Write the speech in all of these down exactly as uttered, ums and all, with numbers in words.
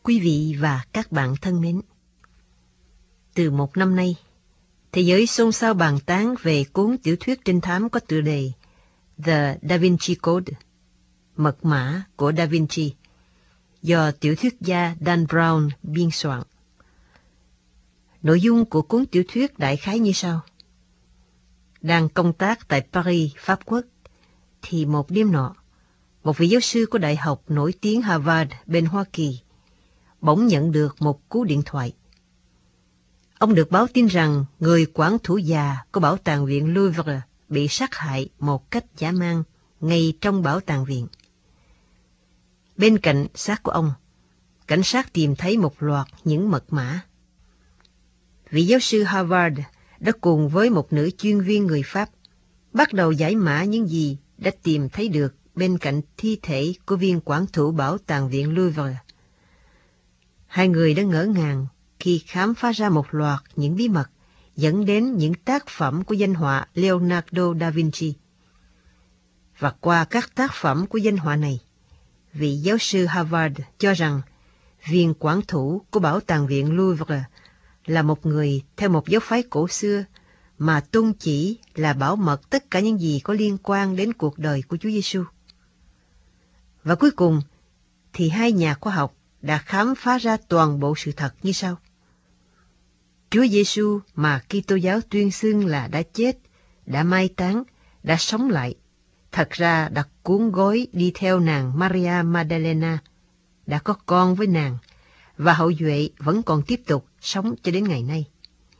Quý vị và các bạn thân mến, từ một năm nay, thế giới xôn xao bàn tán về cuốn tiểu thuyết trinh thám có tựa đề The Da Vinci Code, Mật mã của Da Vinci, do tiểu thuyết gia Dan Brown biên soạn. Nội dung của cuốn tiểu thuyết đại khái như sau. Đang công tác tại Paris, Pháp Quốc, thì một đêm nọ, một vị giáo sư của đại học nổi tiếng Harvard bên Hoa Kỳ bỗng nhận được một cú điện thoại. Ông được báo tin rằng người quản thủ già của Bảo tàng viện Louvre bị sát hại một cách dã man ngay trong bảo tàng viện. Bên cạnh xác của ông, cảnh sát tìm thấy một loạt những mật mã. Vị giáo sư Harvard đã cùng với một nữ chuyên viên người Pháp bắt đầu giải mã những gì đã tìm thấy được bên cạnh thi thể của viên quản thủ Bảo tàng viện Louvre. Hai người đã ngỡ ngàng khi khám phá ra một loạt những bí mật dẫn đến những tác phẩm của danh họa Leonardo da Vinci. Và qua các tác phẩm của danh họa này, vị giáo sư Harvard cho rằng viên quản thủ của Bảo tàng viện Louvre là một người theo một giáo phái cổ xưa mà tôn chỉ là bảo mật tất cả những gì có liên quan đến cuộc đời của Chúa Giêsu. Và cuối cùng thì hai nhà khoa học đã khám phá ra toàn bộ sự thật như sau. Chúa Giêsu mà Kitô giáo tuyên xưng là đã chết, đã mai táng, đã sống lại, thật ra đã cuốn gói đi theo nàng Maria Magdalena, đã có con với nàng, và hậu duệ vẫn còn tiếp tục sống cho đến ngày nay.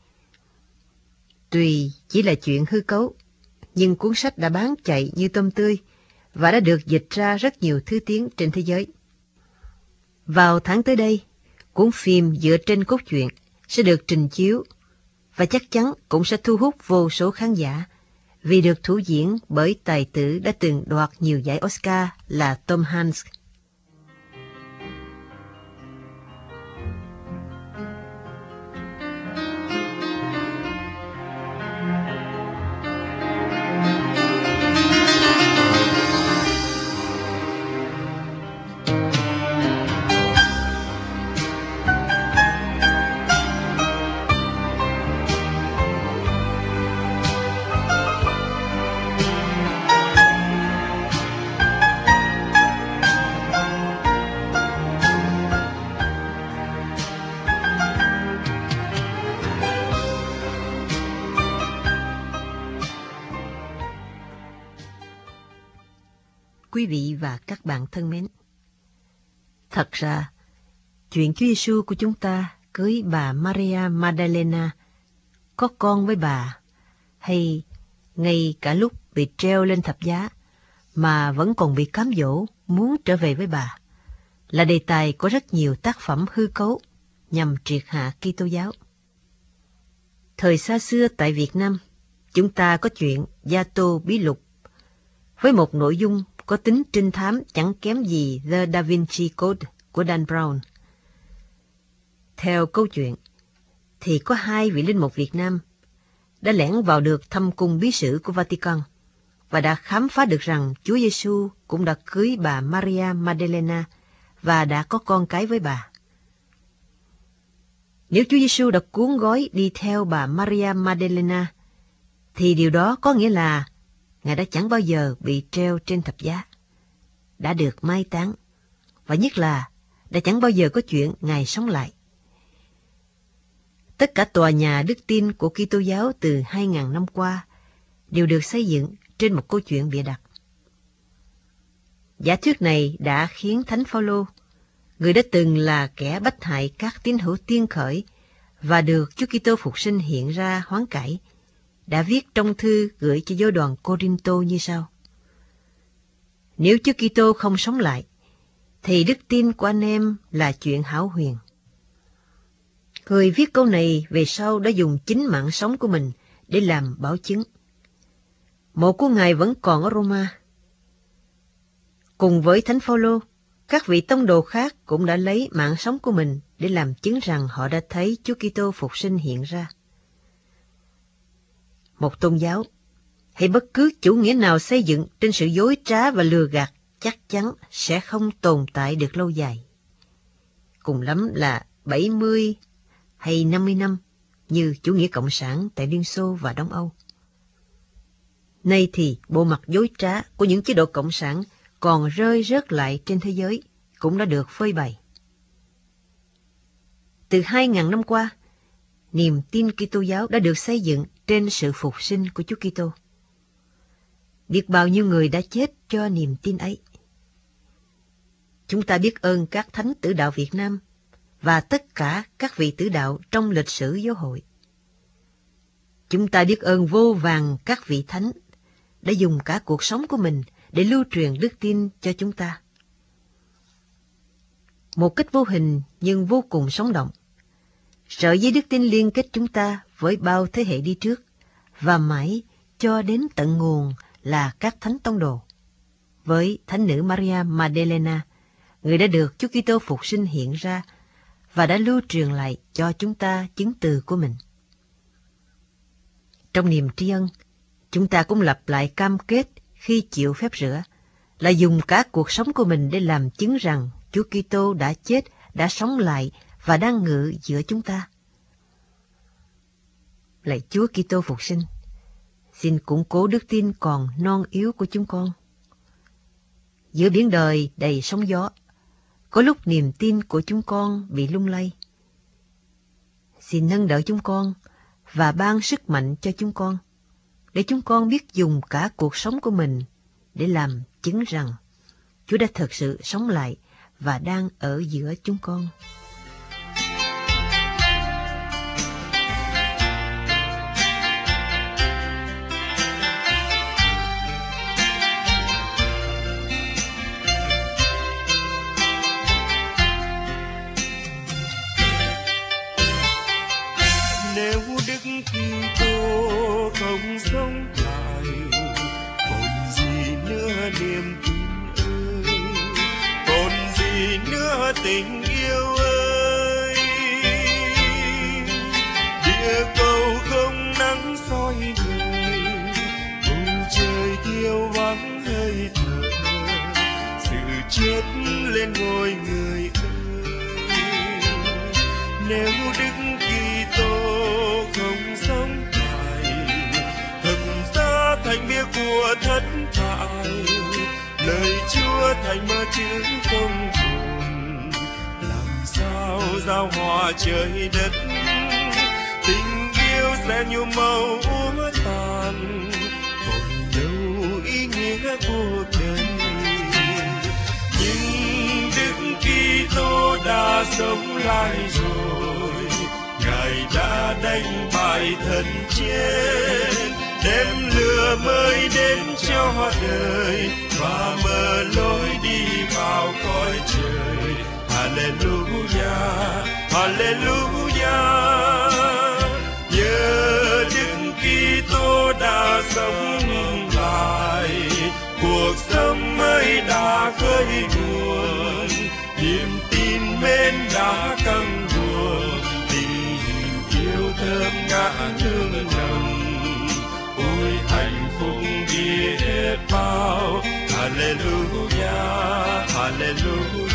Tuy chỉ là chuyện hư cấu, nhưng cuốn sách đã bán chạy như tôm tươi và đã được dịch ra rất nhiều thứ tiếng trên thế giới. Vào tháng tới đây, cuốn phim dựa trên cốt truyện sẽ được trình chiếu và chắc chắn cũng sẽ thu hút vô số khán giả vì được thủ diễn bởi tài tử đã từng đoạt nhiều giải Oscar là Tom Hanks. Quý vị và các bạn thân mến, thật ra, chuyện Chúa Giêsu của chúng ta cưới bà Maria Magdalena, có con với bà, hay ngay cả lúc bị treo lên thập giá mà vẫn còn bị cám dỗ muốn trở về với bà, là đề tài của rất nhiều tác phẩm hư cấu nhằm triệt hạ Kitô giáo. Thời xa xưa tại Việt Nam, chúng ta có chuyện Gia Tô Bí Lục với một nội dung có tính trinh thám chẳng kém gì The Da Vinci Code của Dan Brown. Theo câu chuyện, thì có hai vị linh mục Việt Nam đã lẻn vào được thâm cung bí sử của Vatican và đã khám phá được rằng Chúa Giêsu cũng đã cưới bà Maria Magdalena và đã có con cái với bà. Nếu Chúa Giêsu đã cuốn gói đi theo bà Maria Magdalena, thì điều đó có nghĩa là Ngài đã chẳng bao giờ bị treo trên thập giá, đã được mai táng, và nhất là đã chẳng bao giờ có chuyện Ngài sống lại. Tất cả tòa nhà đức tin của Kitô giáo từ hai ngàn năm qua đều được xây dựng trên một câu chuyện bịa đặt. Giả thuyết này đã khiến Thánh Phaolô, người đã từng là kẻ bách hại các tín hữu tiên khởi và được Chúa Kitô phục sinh hiện ra hoán cải, đã viết trong thư gửi cho giáo đoàn Cô-rinh-tô như sau. Nếu Chúa Kitô không sống lại, thì đức tin của anh em là chuyện hão huyền. Người viết câu này về sau đã dùng chính mạng sống của mình để làm bảo chứng. Mộ của Ngài vẫn còn ở Roma. Cùng với Thánh Phaolô, các vị tông đồ khác cũng đã lấy mạng sống của mình để làm chứng rằng họ đã thấy Chúa Kitô phục sinh hiện ra. Một tôn giáo, hay bất cứ chủ nghĩa nào xây dựng trên sự dối trá và lừa gạt chắc chắn sẽ không tồn tại được lâu dài. cùng lắm là bảy mươi hay năm mươi năm, như chủ nghĩa cộng sản tại Liên Xô và Đông Âu. Nay thì bộ mặt dối trá của những chế độ cộng sản còn rơi rớt lại trên thế giới, cũng đã được phơi bày. Từ hai ngàn năm qua, niềm tin Kitô giáo đã được xây dựng trên sự phục sinh của Chúa Kitô. Biết bao nhiêu người đã chết cho niềm tin ấy. Chúng ta biết ơn các thánh tử đạo Việt Nam và tất cả các vị tử đạo trong lịch sử giáo hội. Chúng ta biết ơn vô vàn các vị thánh đã dùng cả cuộc sống của mình để lưu truyền đức tin cho chúng ta. Một cách vô hình nhưng vô cùng sống động, sợi dây đức tin liên kết chúng ta với bao thế hệ đi trước và mãi cho đến tận nguồn là các thánh tông đồ. Với thánh nữ Maria Magdalena, người đã được Chúa Kitô phục sinh hiện ra và đã lưu truyền lại cho chúng ta chứng từ của mình. Trong niềm tri ân, chúng ta cũng lặp lại cam kết khi chịu phép rửa là dùng cả cuộc sống của mình để làm chứng rằng Chúa Kitô đã chết, đã sống lại và đang ngự giữa chúng ta. Lạy Chúa Kitô phục sinh, xin củng cố đức tin còn non yếu của chúng con. Giữa biển đời đầy sóng gió, có lúc niềm tin của chúng con bị lung lay. Xin nâng đỡ chúng con và ban sức mạnh cho chúng con, để chúng con biết dùng cả cuộc sống của mình để làm chứng rằng Chúa đã thật sự sống lại và đang ở giữa chúng con. Nếu Đức Kitô không sống lại, còn gì nữa niềm tin ơi, còn gì nữa tình yêu ơi. Địa cầu không nắng soi đời, bầu trời thiếu vắng hơi thở, sự chết lên ngôi người ơi. Nếu Đức Kitô không sống lại, thực ra thành bia của thất bại, lời Chúa thành mơ chứ không buồn. Làm sao giao hòa trời đất, tình yêu sẽ nhuộm màu úa tàn, còn đâu ý nghĩa cuộc đời. Nhưng Đức Kitô đã sống lại rồi, Ngài đã đánh bại thần chết, đem lửa mới đến cho đời và mở lối đi vào cõi trời. Hallelujah, Hallelujah. Nhờ Đức Kitô đã sống lại, cuộc sống mới đã khơi nguồn, niềm tin mến đã căng buồn, tình yêu thơm ngát thương nồng. Ôi hạnh phúc biết bao. Hallelujah, Hallelujah.